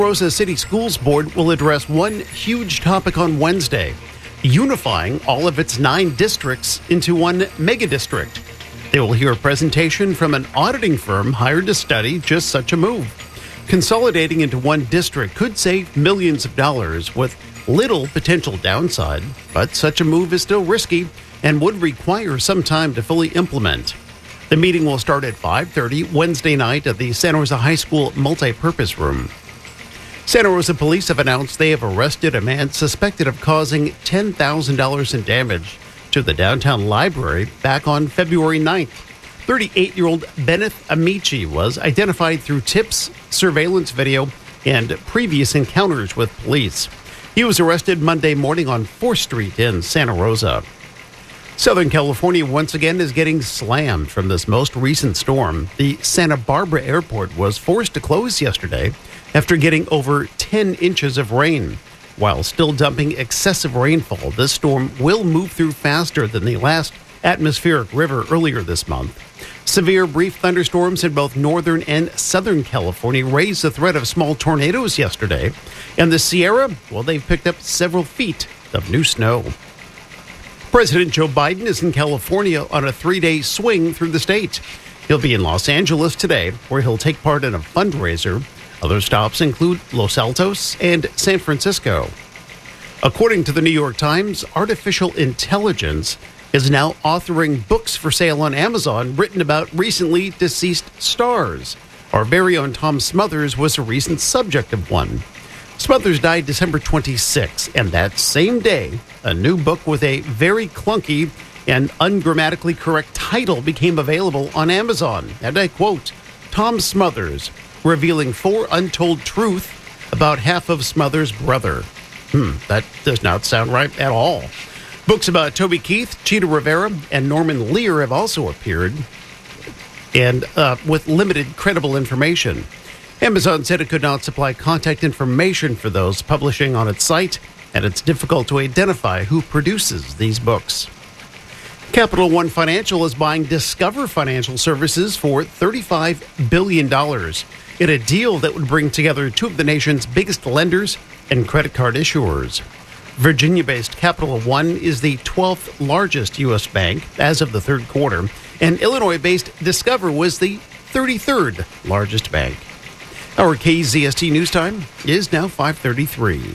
Rosa City Schools Board will address one huge topic on Wednesday, unifying all of its 9 districts into one mega district. They will hear a presentation from an auditing firm hired to study just such a move. Consolidating into one district could save millions of dollars with little potential downside, but such a move is still risky and would require some time to fully implement. The meeting will start at 5:30 Wednesday night at the Santa Rosa High School multipurpose room. Santa Rosa police have announced they have arrested a man suspected of causing $10,000 in damage to the downtown library back on February 9th. 38-year-old Benneth Amici was identified through tips, surveillance video, and previous encounters with police. He was arrested Monday morning on 4th Street in Santa Rosa. Southern California once again is getting slammed from this most recent storm. The Santa Barbara airport was forced to close yesterday after getting over 10 inches of rain. While still dumping excessive rainfall, this storm will move through faster than the last atmospheric river earlier this month. Severe brief thunderstorms in both northern and southern California raised the threat of small tornadoes yesterday. And the Sierra, well, they've picked up several feet of new snow. President Joe Biden is in California on a 3-day swing through the state. He'll be in Los Angeles today, where he'll take part in a fundraiser. Other stops include Los Altos and San Francisco. According to the New York Times, artificial intelligence is now authoring books for sale on Amazon written about recently deceased stars. Our very own Tom Smothers was a recent subject of one. Smothers died December 26, and that same day, a new book with a very clunky and ungrammatically correct title became available on Amazon. And I quote, Tom Smothers, revealing 4 untold truths about half of Smothers' brother. That does not sound right at all. Books about Toby Keith, Cheetah Rivera, and Norman Lear have also appeared, and with limited credible information. Amazon said it could not supply contact information for those publishing on its site, and it's difficult to identify who produces these books. Capital One Financial is buying Discover Financial Services for $35 billion in a deal that would bring together 2 of the nation's biggest lenders and credit card issuers. Virginia-based Capital One is the 12th largest U.S. bank as of the third quarter, and Illinois-based Discover was the 33rd largest bank. Our KZST News Time is now 5:33.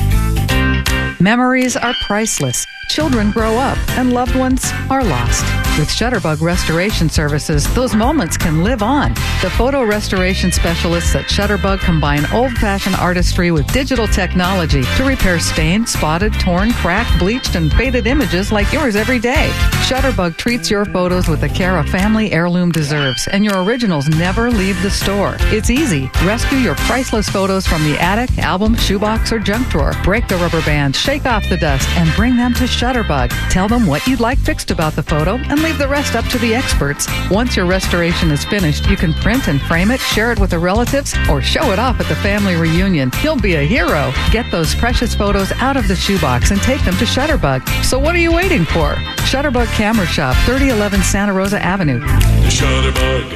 Memories are priceless. Children grow up and loved ones are lost. With Shutterbug Restoration Services, those moments can live on. The photo restoration specialists at Shutterbug combine old-fashioned artistry with digital technology to repair stained, spotted, torn, cracked, bleached, and faded images like yours every day. Shutterbug treats your photos with the care a family heirloom deserves, and your originals never leave the store. It's easy. Rescue your priceless photos from the attic, album, shoebox, or junk drawer. Break the rubber band, shake off the dust, and bring them to Shutterbug. Tell them what you'd like fixed about the photo and leave the rest up to the experts. Once your restoration is finished, you can print and frame it, share it with the relatives, or show it off at the family reunion. You'll be a hero. Get those precious photos out of the shoebox and take them to Shutterbug. So what are you waiting for? Shutterbug Camera Shop, 3011 Santa Rosa Avenue. Shutterbug.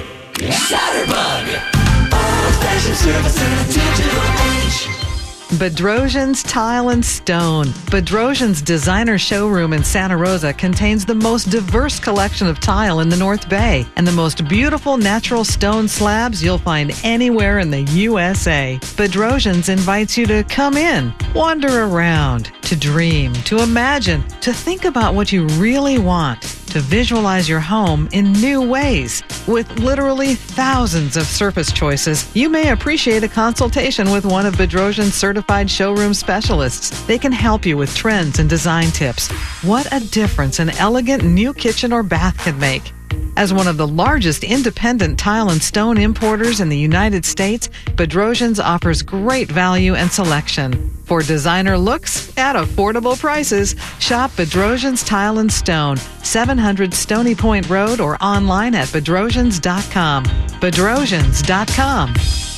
Shutterbug. Old-fashioned service in a digital age. Bedrosian's Tile and Stone. Bedrosian's designer showroom in Santa Rosa contains the most diverse collection of tile in the North Bay and the most beautiful natural stone slabs you'll find anywhere in the USA. Bedrosian's invites you to come in, wander around, to dream, to imagine, to think about what you really want, to visualize your home in new ways. With literally thousands of surface choices, you may appreciate a consultation with one of Bedrosian's certified showroom specialists. They can help you with trends and design tips. What a difference an elegant new kitchen or bath can make. As one of the largest independent tile and stone importers in the United States, Bedrosian's offers great value and selection. For designer looks at affordable prices, shop Bedrosian's Tile and Stone, 700 Stony Point Road, or online at bedrosians.com. Bedrosians.com.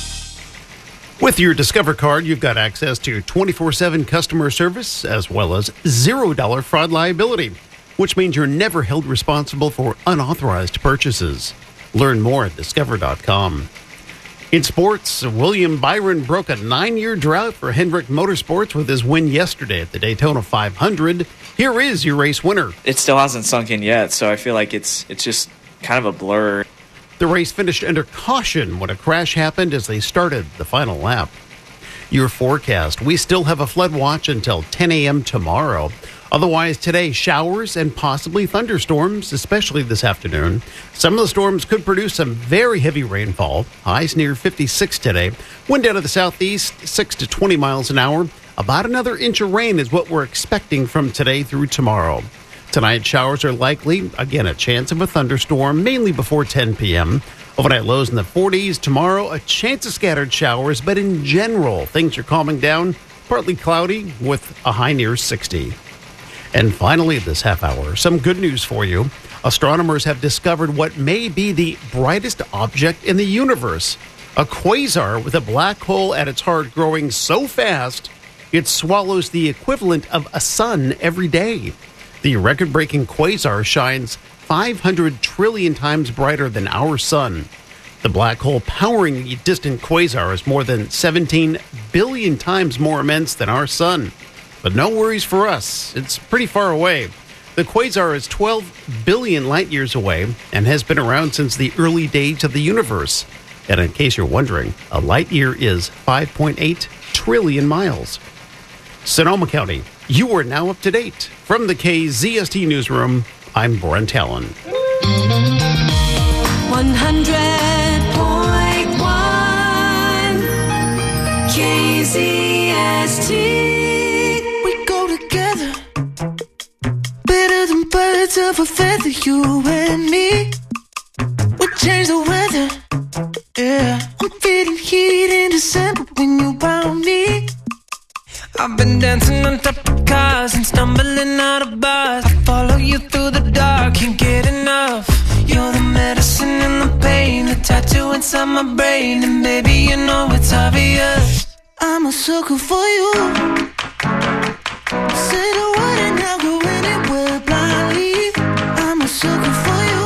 With your Discover card, you've got access to 24/7 customer service as well as $0 fraud liability, which means you're never held responsible for unauthorized purchases. Learn more at discover.com. In sports, William Byron broke a 9-year drought for Hendrick Motorsports with his win yesterday at the Daytona 500. Here is your race winner. It still hasn't sunk in yet, so I feel like it's just kind of a blur. The race finished under caution when a crash happened as they started the final lap. Your forecast: we still have a flood watch until 10 a.m. tomorrow. Otherwise, today, showers and possibly thunderstorms, especially this afternoon. Some of the storms could produce some very heavy rainfall. Highs near 56 today. Wind out of the southeast, 6 to 20 miles an hour. About another inch of rain is what we're expecting from today through tomorrow. Tonight, showers are likely. Again, a chance of a thunderstorm, mainly before 10 p.m. Overnight lows in the 40s. Tomorrow, a chance of scattered showers, but in general, things are calming down. Partly cloudy with a high near 60. And finally, this half hour, some good news for you. Astronomers have discovered what may be the brightest object in the universe. A quasar with a black hole at its heart growing so fast, it swallows the equivalent of a sun every day. The record-breaking quasar shines 500 trillion times brighter than our sun. The black hole powering the distant quasar is more than 17 billion times more immense than our sun. But no worries for us. It's pretty far away. The quasar is 12 billion light years away and has been around since the early days of the universe. And in case you're wondering, a light year is 5.8 trillion miles. Sonoma County, you are now up to date. From the KZST Newsroom, I'm Brent Allen. 100.1 KZST. Better than birds of a feather, you and me. We change the weather, yeah. I'm feeling heat in December when you found me. I've been dancing on top of cars and stumbling out of bars. I follow you through the dark, can't get enough. You're the medicine and the pain, the tattoo inside my brain. And baby, you know it's obvious, I'm a sucker for you. Say the word and I'll go anywhere blindly. I'm a sucker for you,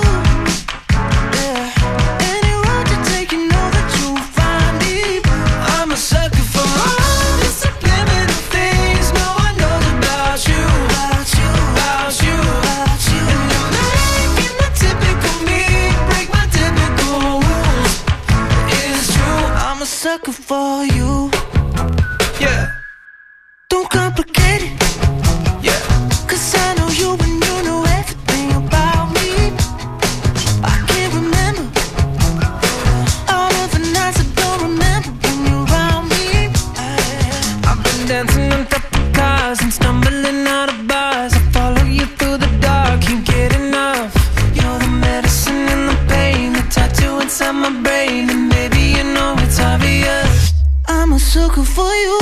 yeah. Any road you take, you know that you'll find me. I'm a sucker for all the subliminal things no one knows about you, about you, about you, about you. And you're making the typical me break my typical rules. It's true, I'm a sucker for you, yeah. Don't complicate it, yeah. 'Cause I know you and you know everything about me. I can't remember all of the nights I don't remember when you're around me. I've been dancing on top of cars and stumbling out of bars. I follow you through the dark, can't get enough. You're the medicine and the pain, the tattoo inside my brain. And baby, you know it's obvious, I'm a sucker for you.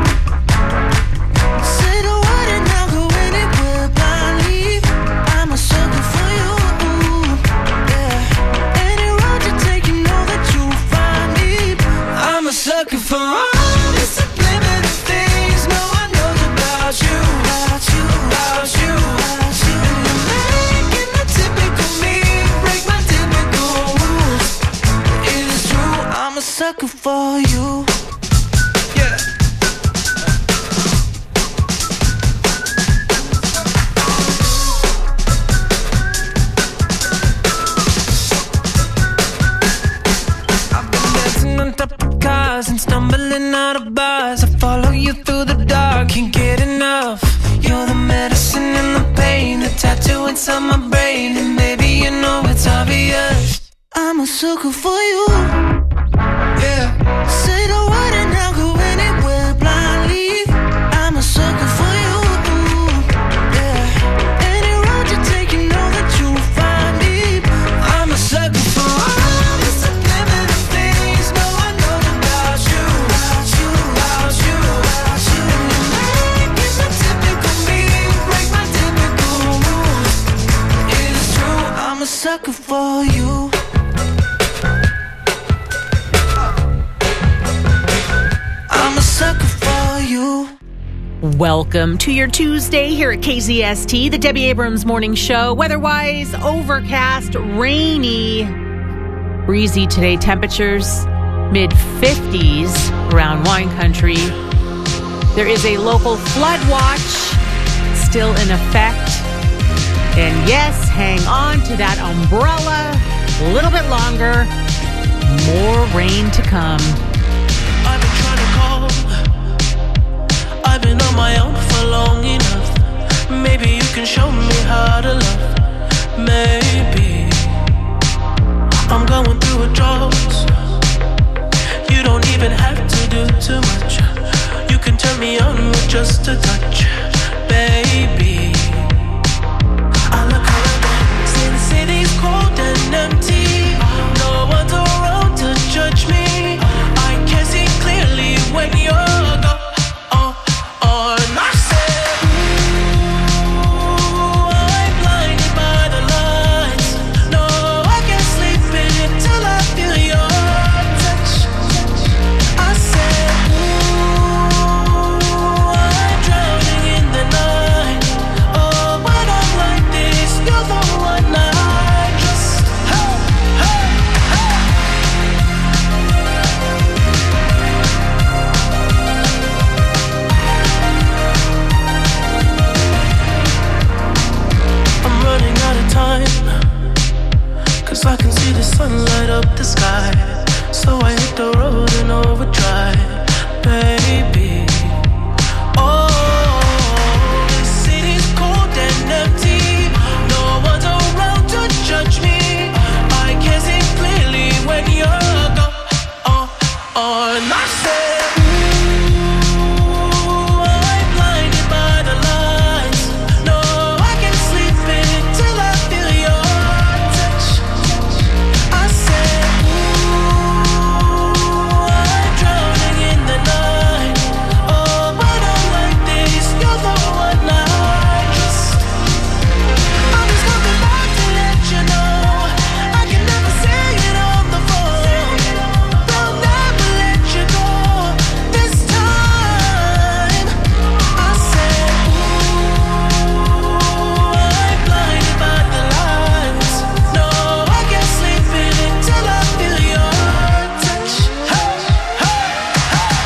Say the word and I'll go anywhere blindly. I'm a sucker for you, yeah. Any road you take, you know that you'll find me. I'm a sucker for all the subliminal things no one knows about you, about you, about you, about you. And you're making the typical me break my typical rules. It's true, I'm a sucker for you, yeah. Cars and stumbling out of bars. I follow you through the dark, can't get enough. You're the medicine and the pain, the tattoo inside my brain. And baby, you know it's obvious, I'm a sucker for you, yeah. Say the word and I'll go anywhere blindly. I'm a sucker for you, yeah. Any road you take, you know that you'll find me. I'm a sucker for all the subliminal things no one knows about you, about you, about you, about you. And you're making the typical me break my typical rules. It's true, I'm a sucker for you. I'm a sucker for you. Welcome to your Tuesday here at KZST, the Debbie Abrams Morning Show. Weather-wise, overcast, rainy, breezy today. Temperatures mid-50s around wine country. There is a local flood watch still in effect. And yes, hang on to that umbrella a little bit longer. More rain to come. I've been trying to call. I've been on my own for long enough. Maybe you can show me how to love. Maybe I'm going through a drought. You don't even have to do too much. You can turn me on with just a touch, baby. I look around, see the city's cold and empty. No one's around to judge me. I can see clearly when you're gone. And I said, ooh, I'm blinded by the lights. No, I can't sleep until I feel your touch. I said, ooh, I'm drowning in the night. Oh, when I'm like this, you're the one I trust. Hey, hey, hey. I'm running out of time, 'cause I can see the sun light up the sky. So I hit the road in overdrive, baby. Oh, the city's cold and empty. No one's around to judge me. I can see clearly when you're gone. And I said, ooh, I'm blinded by the lights. No, I can't sleep until I feel your touch. I said, ooh, I'm drowning in the night. Oh, when I'm like this, you're the one I trust. I'm just coming back to let you know I can never say it on the phone. I'll never let you go this time. I said, ooh, I'm blinded by the lights. No, I can't sleep until I feel your touch. Hey, hey, hey.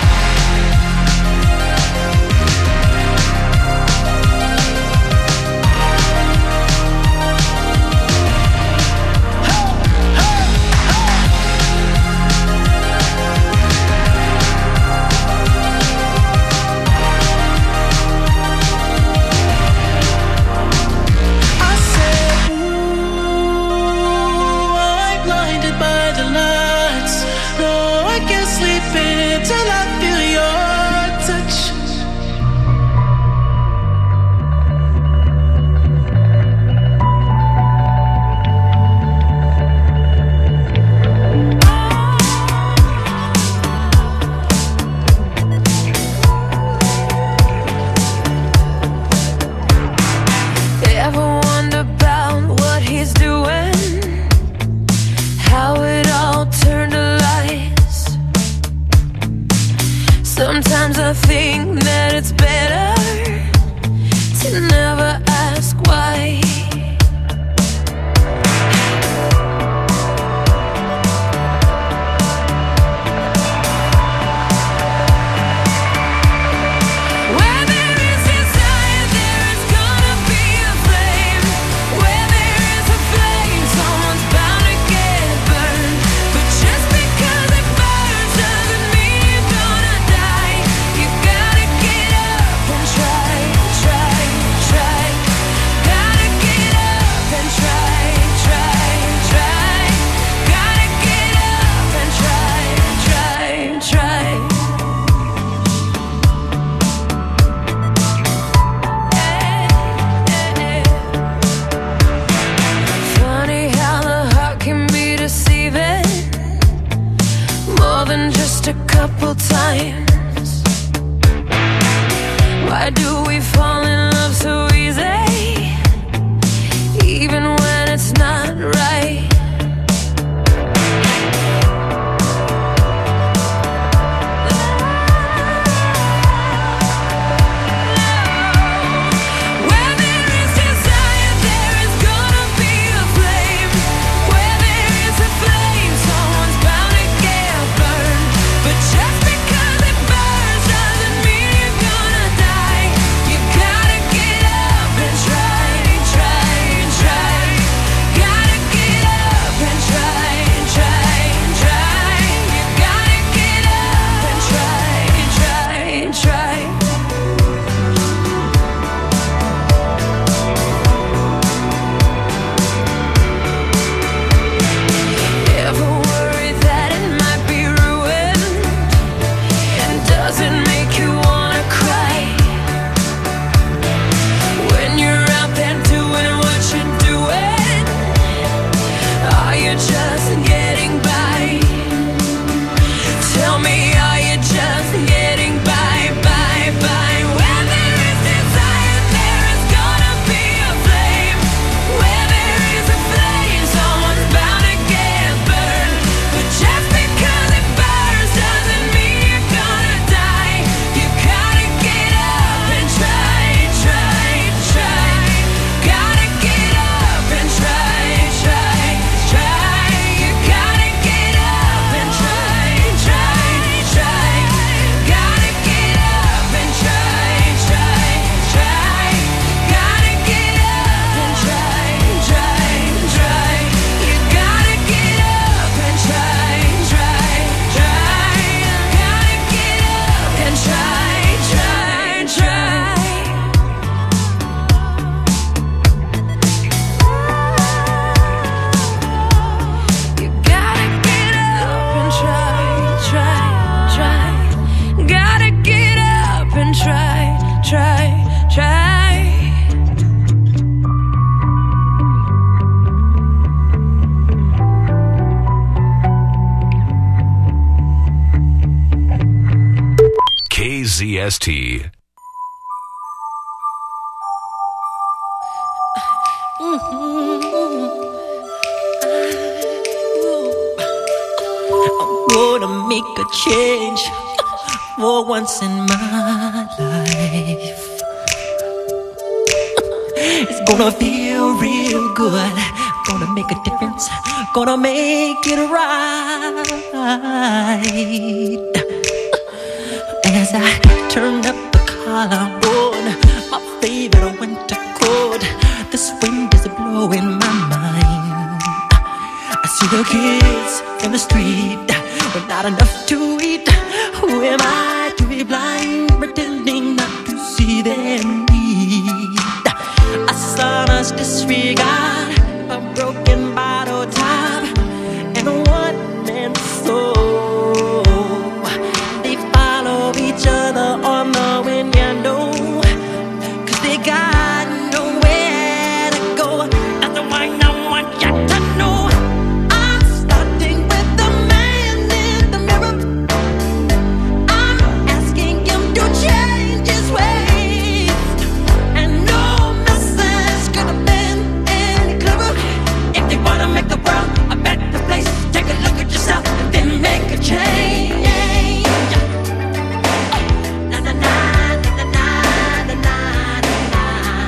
I said, ooh, I'm blinded by the lights. No, I can't sleep until I feel your touch. Ever wonder about what he's doing? How it all turned to lies. Sometimes I think that it's better to never ask why. Where there is desire, there is gonna be a flame. Where there is a flame, someone's bound to get burned. But just because it burns doesn't mean you're gonna die. You gotta get up and try, try, try. Gotta KZST. Gonna make a change for once in my life. It's gonna feel real good. Gonna make a difference. Gonna make it right. As I turn up the collar on my favorite winter coat, this wind is blowing my mind. I see the kids in the street with not enough to eat. Who am I to be blind, pretending not to see their need? A son's disregard, a broken bottle top, and a one-man soul. They follow each other on the wind, you know, 'cause they got nowhere to go. That's the one I want you to know. I'm starting with the man in the mirror. I'm asking him to change his ways, and no message could have been any clearer. If you wanna make the world a better place, take a look at yourself and then make a change. Na na na na na na na na.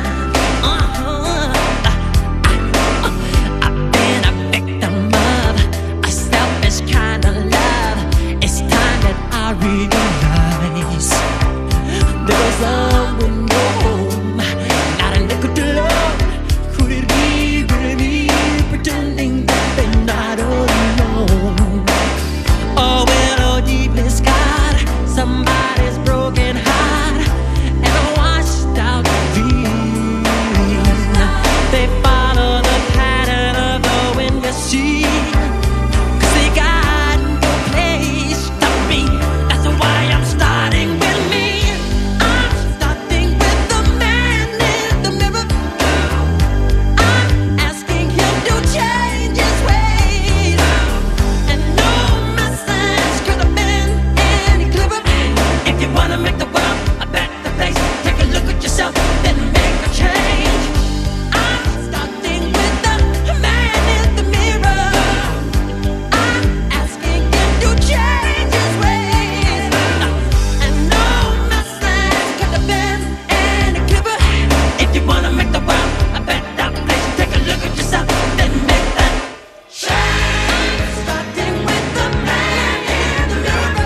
I've been a victim of a selfish kind of love. It's time that I realize there was love with no home, not a nickel to love. Could it be really pretending that they're not alone? Oh, well, oh, deeply scarred, somebody's broken heart, and a washed out dream. They follow the pattern of the wind, you see, 'cause they got no place to be. That's why I'm starting with me. I'm starting with the man in the mirror. I'm asking him to change his ways, and no message could have been any clearer. If you wanna make the world a better place, take a look at yourself, then make a change. I'm starting with the man in the mirror. I'm asking him to change his ways, and no message could have been any clearer. If you wanna make the world a better place, take a look at yourself, then make that change. I'm starting with the man in the mirror.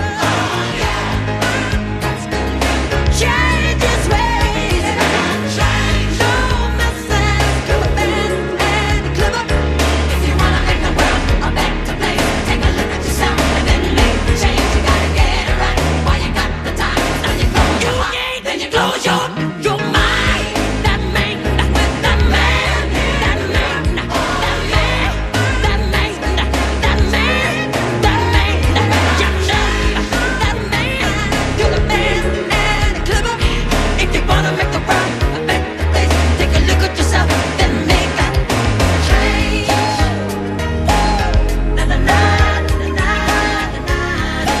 Change his ways, no message could have been any clearer. If you wanna make the world a better place, take a look at yourself and then make the change. You gotta get it right while you got the time. Now you close your heart, then you close your mind. That man, with that man, that man, that man, that man, that man, that man, that man, you're the man and clever. If you wanna make the world a better place, take a look at yourself, then make that change. Na na na na na na na.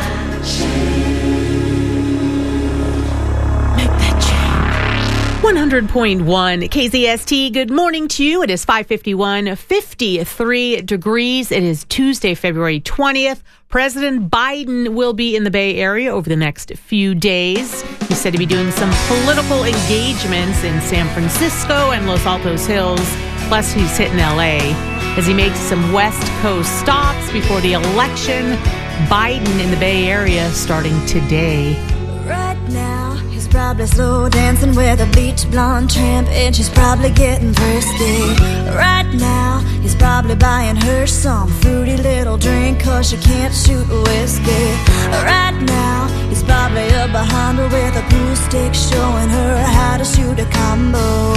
Make that change. 100.1 KZST. Good morning to you. It is 5:51, 53 degrees. It is Tuesday, February 20th. President Biden will be in the Bay Area over the next few days. He's said to be doing some political engagements in San Francisco and Los Altos Hills. Plus, he's hitting LA as he makes some West Coast stops before the election. Biden in the Bay Area starting today. Right now, he's probably slow dancing with a beach blonde tramp, and she's probably getting thirsty. Right now, he's probably buying her some fruity little drink, 'cause she can't shoot whiskey. Right now, he's probably up behind her with a pool stick, showing her how to shoot a combo.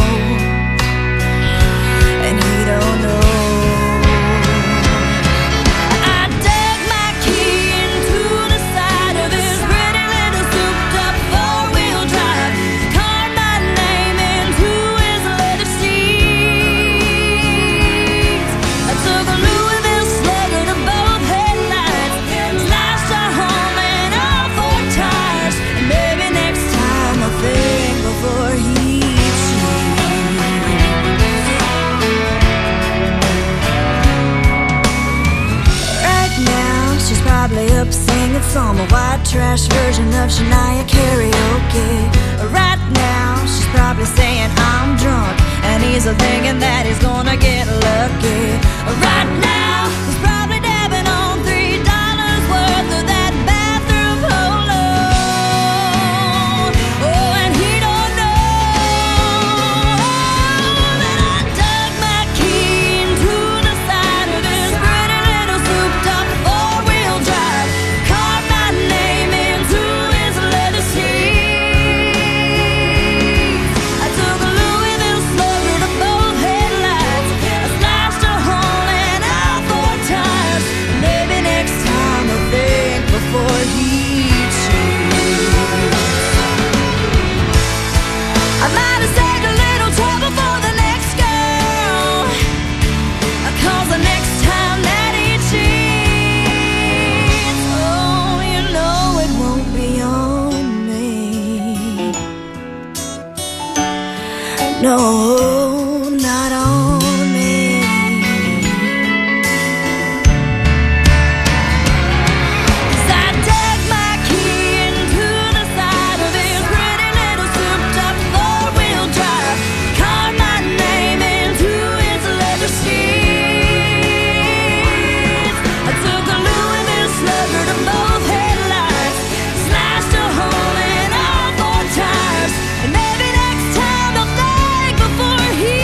And he don't know. I dug my key into the side of his pretty little souped-up four-wheel drive, carved my name into his leather seats. I took a Louisville Slugger to both headlights, slashed a home and all four tires, and maybe trash version of Shania karaoke. Right now, she's probably saying I'm drunk, and he's thinking that he's gonna get lucky. Right now, he's probably dabbing on $3 worth of that bathroom polo. Oh, and he don't know that I dug my key into the side of this pretty little souped-up four-wheel drive, carved my name into his leather seats. I took a Louisville slugger to both headlights. I slashed a hole in all four tires. Maybe next time I'll think before he cheats. I might have saved a little trouble for the next girl, 'cause the next time that he cheats, oh, you know it won't be on me. No, not on me. 'Cause I dug my key into the side of his pretty little souped-up four-wheel drive, carved my name into his leather seats. I took a Louisville slugger to both headlights, slashed a hole in all four tires, and maybe next time I'll think before he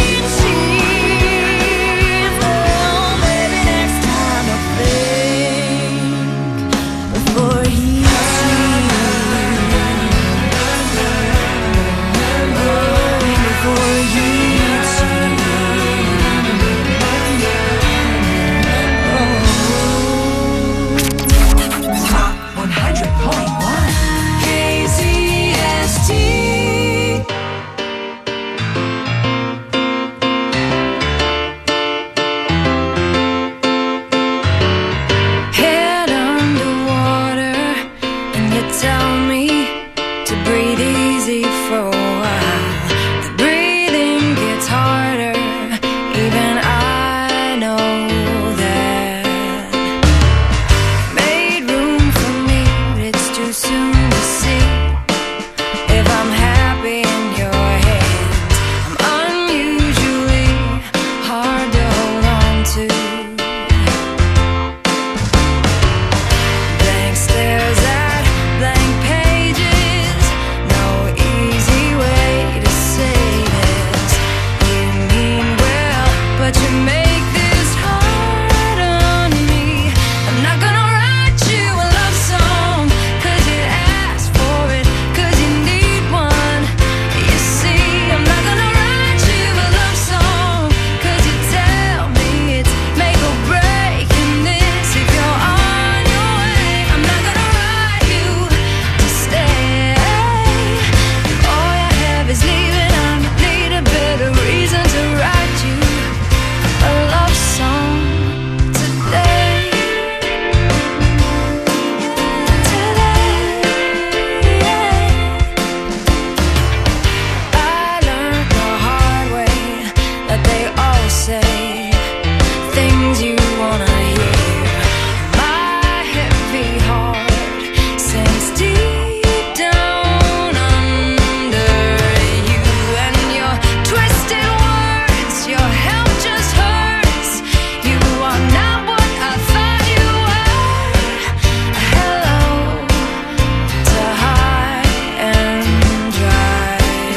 cheats. Oh, maybe next time I'll think before he cheats. Before he cheats. 100.1 KZST. Head underwater, and you tell me to breathe easy for a while. The breathing gets harder, even I know that. Made room for me, but it's too soon to see if I'm happy in your hands. I'm unusually hard to hold on to. Blank stares at blank pages, no easy way to say this. You mean well, but you make this hard on me. I'm not gonna write you a love song, 'cause you asked for it, 'cause you need one. You see, I'm not gonna write you a love song, 'cause you tell me it's make or break in this. If you're on your way, I'm not gonna write you to stay. If all you have is leaving, I need a better reason to write you a love song today. I learned the hard way that they all say things you wanna hear. My heavy heart sinks deep down under you, and your twisted words, your help just hurts. You are not what I thought you were. Hello to high and dry.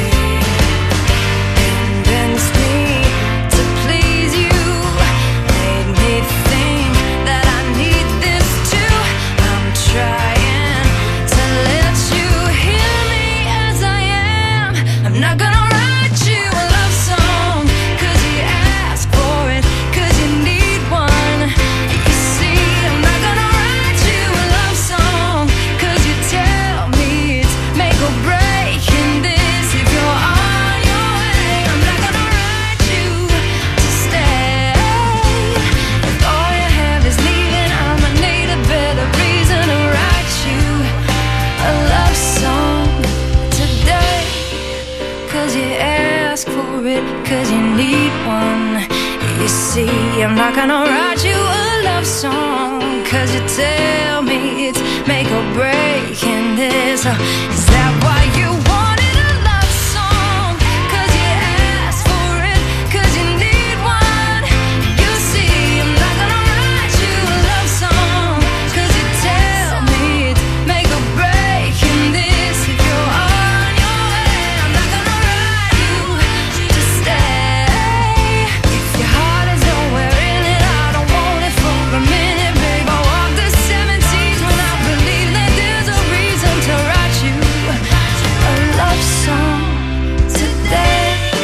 Convinced me to please you, made me think that I need this too. I'm trying to let you hear me as I am. I'm not gonna write you a love song, 'cause you asked for it, 'cause you need one. You see, I'm not gonna write you a love song, 'cause you tell me it's make or break in this. If you're on your way, I'm not gonna write you to stay. If all you have is leaving, I'ma need a better reason to write you a love song today. 'Cause you ask for it, 'cause you need one. You see, I'm not gonna write you a love song, 'cause you tell me me it's make or break in this. Is that why you wanted a love song? 'Cause you asked for it, 'cause you need one. You see, I'm not gonna write you a love song, 'cause you tell me it's make or break in this. If you're on your way, I'm not gonna write you to stay. If your heart is nowhere in it, I don't want it for a minute, babe. I walk the 17s when I believe that there's a reason to write you a love song today.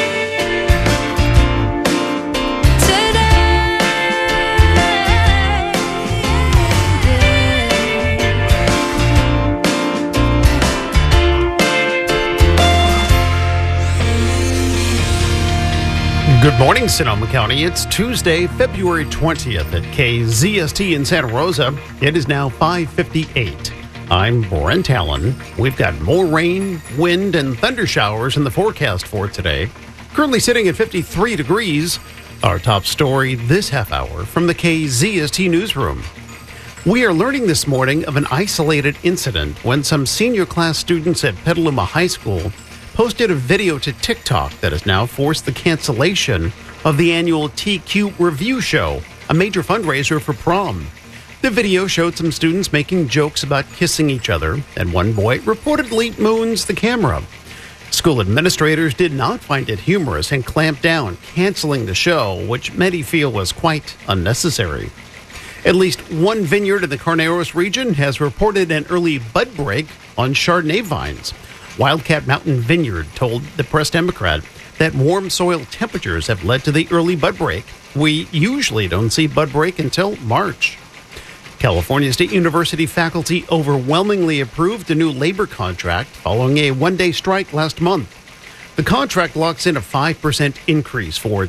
Good morning, Sonoma County. It's Tuesday, February 20th at KZST in Santa Rosa. It is now 5:58. I'm Brent Allen. We've got more rain, wind, and thunder showers in the forecast for today. Currently sitting at 53 degrees. Our top story this half hour from the KZST newsroom. We are learning this morning of an isolated incident when some senior class students at Petaluma High School posted a video to TikTok that has now forced the cancellation of the annual TQ Review Show, a major fundraiser for prom. The video showed some students making jokes about kissing each other, and one boy reportedly moons the camera. School administrators did not find it humorous and clamped down, canceling the show, which many feel was quite unnecessary. At least one vineyard in the Carneros region has reported an early bud break on Chardonnay vines. Wildcat Mountain Vineyard told the Press-Democrat that warm soil temperatures have led to the early bud break. We usually don't see bud break until March. California State University faculty overwhelmingly approved a new labor contract following a one-day strike last month. The contract locks in a 5% increase for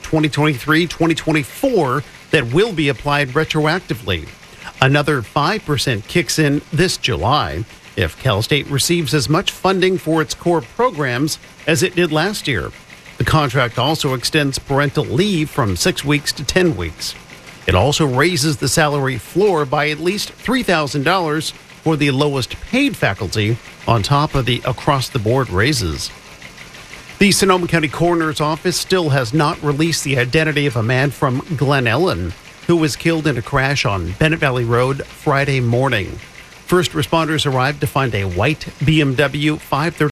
2023-2024 that will be applied retroactively. Another 5% kicks in this July if Cal State receives as much funding for its core programs as it did last year. The contract also extends parental leave from 6 weeks to 10 weeks. It also raises the salary floor by at least $3,000 for the lowest paid faculty on top of the across-the-board raises. The Sonoma County Coroner's Office still has not released the identity of a man from Glen Ellen who was killed in a crash on Bennett Valley Road Friday morning. First responders arrived to find a white BMW 530